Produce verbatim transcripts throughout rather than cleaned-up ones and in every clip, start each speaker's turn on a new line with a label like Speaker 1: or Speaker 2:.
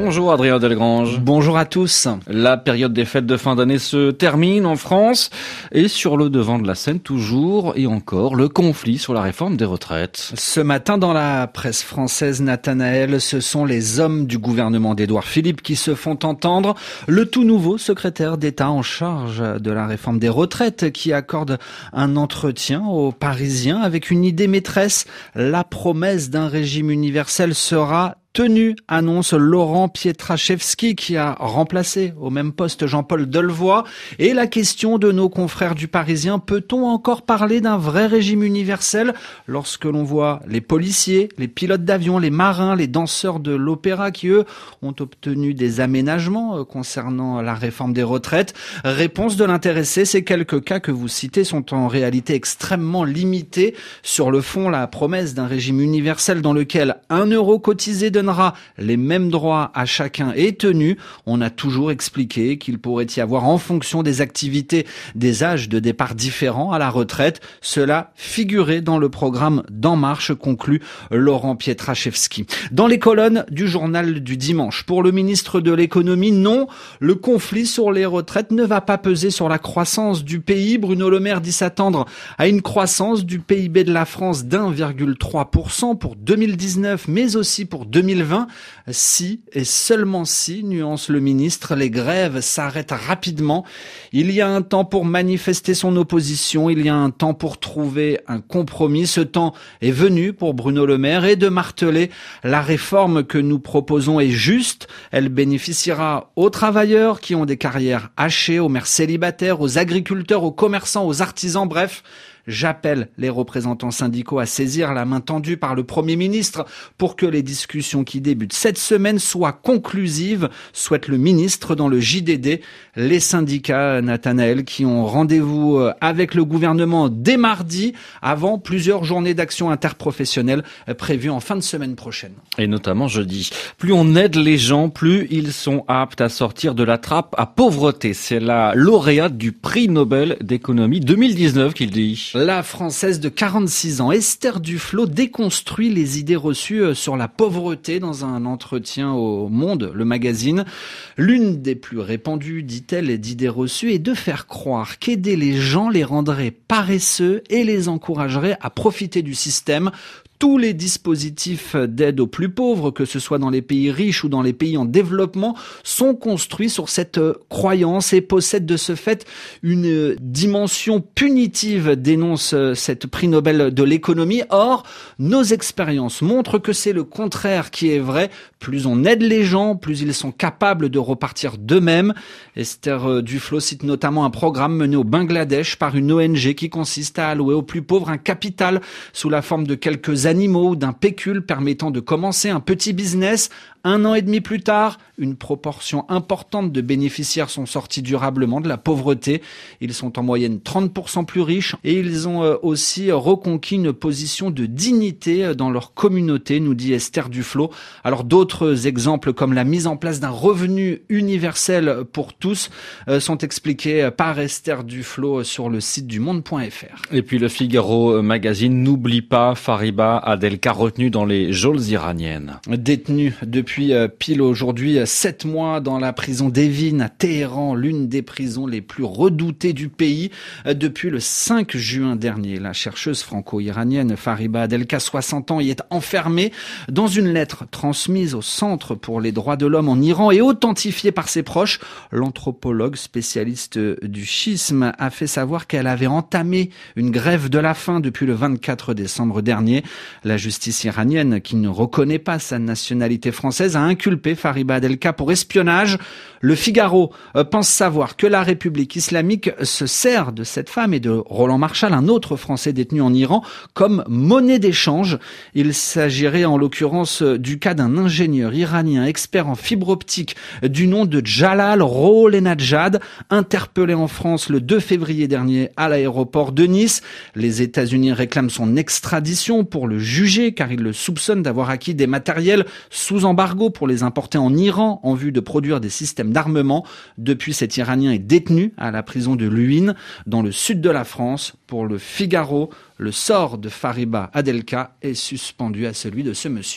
Speaker 1: Bonjour Adrien Delgrange.
Speaker 2: Bonjour à tous.
Speaker 1: La période des fêtes de fin d'année se termine en France et sur le devant de la scène toujours et encore le conflit sur la réforme des retraites.
Speaker 2: Ce matin dans la presse française, Nathanaël, ce sont les hommes du gouvernement d'Édouard Philippe qui se font entendre. Le tout nouveau secrétaire d'État en charge de la réforme des retraites qui accorde un entretien aux Parisiens avec une idée maîtresse. La promesse d'un régime universel sera tenue, annonce Laurent Pietraszewski qui a remplacé au même poste Jean-Paul Delevoye. Et la question de nos confrères du Parisien, peut-on encore parler d'un vrai régime universel lorsque l'on voit les policiers, les pilotes d'avion, les marins, les danseurs de l'opéra qui eux ont obtenu des aménagements concernant la réforme des retraites? Réponse de l'intéressé, ces quelques cas que vous citez sont en réalité extrêmement limités. Sur le fond, la promesse d'un régime universel dans lequel un euro cotisé donnera les mêmes droits à chacun est tenue. On a toujours expliqué qu'il pourrait y avoir en fonction des activités des âges de départ différents à la retraite. Cela figurait dans le programme d'En Marche, conclut Laurent Pietraszewski. Dans les colonnes du journal du dimanche, pour le ministre de l'économie, non, le conflit sur les retraites ne va pas peser sur la croissance du pays. Bruno Le Maire dit s'attendre à une croissance du P I B de la France d'un virgule trois pour cent pour deux mille dix-neuf, mais aussi pour deux mille vingt. Si, et seulement si, nuance le ministre, les grèves s'arrêtent rapidement. Il y a un temps pour manifester son opposition, il y a un temps pour trouver un compromis. Ce temps est venu pour Bruno Le Maire et de marteler la réforme que nous proposons est juste. Elle bénéficiera aux travailleurs qui ont des carrières hachées, aux mères célibataires, aux agriculteurs, aux commerçants, aux artisans, bref. J'appelle les représentants syndicaux à saisir la main tendue par le Premier ministre pour que les discussions qui débutent cette semaine soient conclusives, souhaite le ministre dans le J D D. Les syndicats, Nathanaël, qui ont rendez-vous avec le gouvernement dès mardi, avant plusieurs journées d'action interprofessionnelle prévues en fin de semaine prochaine.
Speaker 1: Et notamment jeudi. Plus on aide les gens, plus ils sont aptes à sortir de la trappe à pauvreté. C'est la lauréate du prix Nobel d'économie deux mille dix-neuf qu'il dit.
Speaker 2: La Française de quarante-six ans, Esther Duflo, déconstruit les idées reçues sur la pauvreté dans un entretien au Monde, le magazine. L'une des plus répandues, dit-elle, d'idées reçues est de faire croire qu'aider les gens les rendrait paresseux et les encouragerait à profiter du système. Tous les dispositifs d'aide aux plus pauvres, que ce soit dans les pays riches ou dans les pays en développement, sont construits sur cette croyance et possèdent de ce fait une dimension punitive, dénonce cette prix Nobel de l'économie. Or, nos expériences montrent que c'est le contraire qui est vrai. Plus on aide les gens, plus ils sont capables de repartir d'eux-mêmes. Esther Duflo cite notamment un programme mené au Bangladesh par une O N G qui consiste à allouer aux plus pauvres un capital sous la forme de quelques animaux ou d'un pécule permettant de commencer un petit business. Un an et demi plus tard, une proportion importante de bénéficiaires sont sortis durablement de la pauvreté. Ils sont en moyenne trente pour cent plus riches et ils ont aussi reconquis une position de dignité dans leur communauté, nous dit Esther Duflo. Alors d'autres exemples comme la mise en place d'un revenu universel pour tous sont expliqués par Esther Duflo sur le site du monde point f r.
Speaker 1: Et puis le Figaro magazine n'oublie pas Fariba Adelka retenu dans les geôles iraniennes.
Speaker 2: Détenue depuis Depuis pile aujourd'hui sept mois dans la prison d'Evin à Téhéran, l'une des prisons les plus redoutées du pays. Depuis le cinq juin dernier, la chercheuse franco-iranienne Fariba Adelka, soixante ans, y est enfermée. Dans une lettre transmise au Centre pour les droits de l'homme en Iran et authentifiée par ses proches, l'anthropologue spécialiste du schisme a fait savoir qu'elle avait entamé une grève de la faim depuis le vingt-quatre décembre dernier. La justice iranienne, qui ne reconnaît pas sa nationalité française, a inculpé Fariba Adelka pour espionnage. Le Figaro pense savoir que la République islamique se sert de cette femme et de Roland Marchal, un autre Français détenu en Iran, comme monnaie d'échange. Il s'agirait en l'occurrence du cas d'un ingénieur iranien expert en fibre optique du nom de Jalal Rolenadjad, interpellé en France le deux février dernier à l'aéroport de Nice. Les États-Unis réclament son extradition pour le juger car ils le soupçonnent d'avoir acquis des matériels sous embargo pour les importer en Iran en vue de produire des systèmes d'armement. Depuis, cet Iranien est détenu à la prison de Luynes, dans le sud de la France. Pour le Figaro, le sort de Fariba Adelka est suspendu à celui de ce monsieur.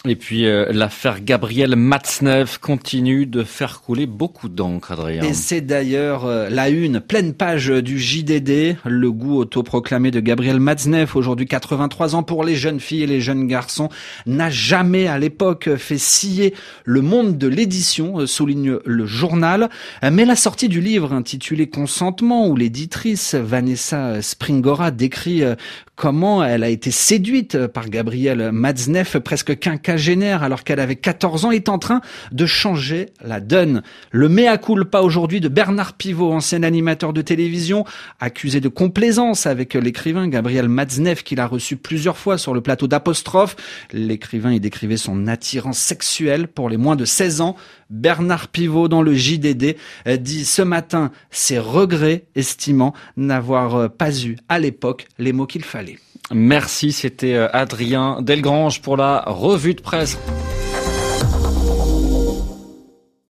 Speaker 1: Et puis euh, l'affaire Gabriel Matzneff continue de faire couler beaucoup d'encre, Adrien.
Speaker 2: Et c'est d'ailleurs euh, la une, pleine page du J D D, le goût autoproclamé de Gabriel Matzneff, aujourd'hui quatre-vingt-trois ans pour les jeunes filles et les jeunes garçons, n'a jamais à l'époque fait scier le monde de l'édition, euh, souligne le journal. Mais la sortie du livre intitulé Consentement, où l'éditrice Vanessa Springora décrit euh, comment elle a été séduite par Gabriel Matzneff, presque quinquagénaire alors qu'elle avait quatorze ans, est en train de changer la donne. Le mea culpa aujourd'hui de Bernard Pivot, ancien animateur de télévision, accusé de complaisance avec l'écrivain Gabriel Matzneff qu'il a reçu plusieurs fois sur le plateau d'Apostrophe. L'écrivain y décrivait son attirance sexuelle pour les moins de seize ans. Bernard Pivot dans le J D D dit ce matin ses regrets, estimant n'avoir pas eu à l'époque les mots qu'il fallait.
Speaker 1: Merci, c'était Adrien Delgrange pour la revue de presse.